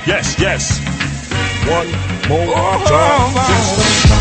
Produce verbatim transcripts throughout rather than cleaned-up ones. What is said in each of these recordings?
Yes, yes. One more time. Just don't stop.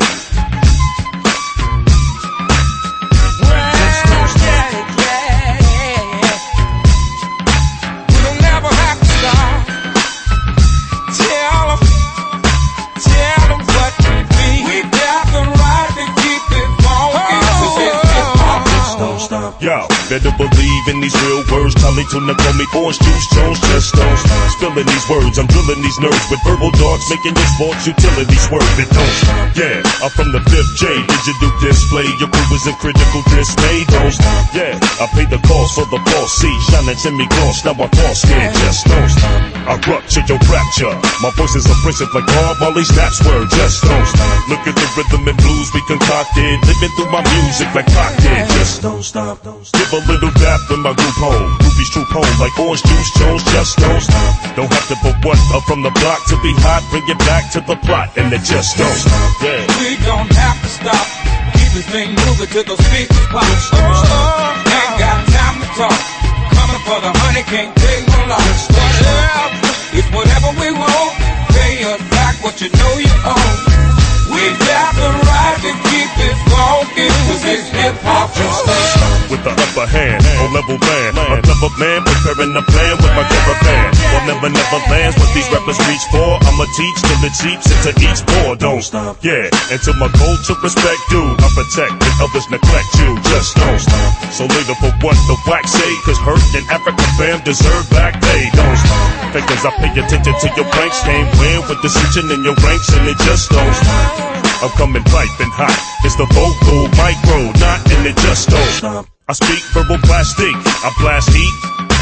Yo, better believe in these real words. Charlie Tuna call me Orange Juice Jones. Just don't stop. Spilling these words, I'm drilling these nerves with verbal darts, making this sports utility swerve. It don't stop. Yeah, I'm from the fifth J. Digital display, your crew is in critical dismay. Don't stop. Yeah, I pay the cost for the boss C. Shining Jimmy Gloss, now I fall scared. Just don't stop. I rupture your rapture. My voice is abrasive like Bob Marley's Snap's word. Just don't stop. Look at the rhythm and blues we concocted, living through my music like Pac did. Just don't stop. Give a little dap when my group home. Ruby's true home like Orange Juice Jones. Just don't stop. Don't have to put what up from the block to be hot. Bring it back to the plot and it just don't stop. Yeah. We don't have to stop. Keep this thing moving till those speakers pop. Oh, oh, ain't got time to talk. Coming for the honey, can't take no loss. Whatever, it's whatever we want. Pay us back what you know you owe. We got the right to keep it funky, 'cause it's hip hop. With the upper hand, on level band, a clever man preparing a plan with my caravan. Well, never, never lands what these rappers reach for. I'ma teach till it seeps into each board. Don't stop. Yeah, until my goal to respect due, I protect and others neglect you. Just don't stop. So later for what the wax say, 'cause hurt and Africa fam deserve back pay. Don't stop. Because I pay attention to your pranks, can't win with the switching in your ranks, and it just don't stop. I'm coming piping hot. It's the vocal micro, not and it just don't stop. I speak verbal plastic, I blast heat.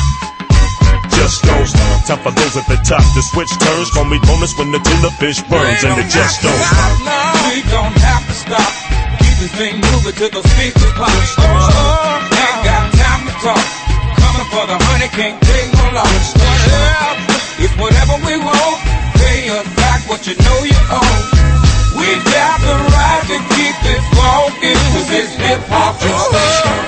Just don't stop. Time for those at the top. The switch turns, call me bonus when the tuna fish burns, and it just don't stop. We don't have to stop. Keep this thing moving till the speakers pop. Oh, oh, ain't got time to talk. Coming for the honey, can't take no loss. Whatever, it's whatever we want. Pay us back what you know you owe. We got the right to keep it funky, 'cause it's hip hop. Just don't stop.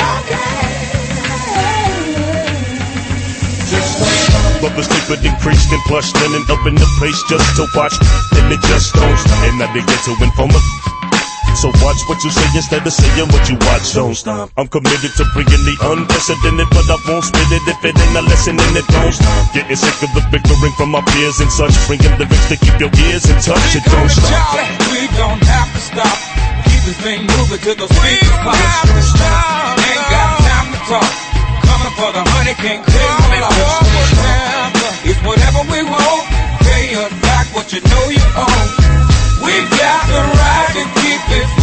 Just don't stop. Love is deeper than increased and plush linen up in the place just to watch, and it just don't stop. And now they get to inform us. So watch what you say instead of saying what you watch. Don't stop. I'm committed to bringing the unprecedented, but I won't spit it if it ain't a lesson and it don't stop. Getting sick of the bickering from my peers and such. Bringing lyrics to keep your ears in touch. It don't stop. Charlie, we don't have to stop. Keep this thing moving till the speakers pop. Ain't got time to talk. Coming for the honey, can't take no loss. It's whatever we want. Pay us back what you know you owe. We got the right to keep it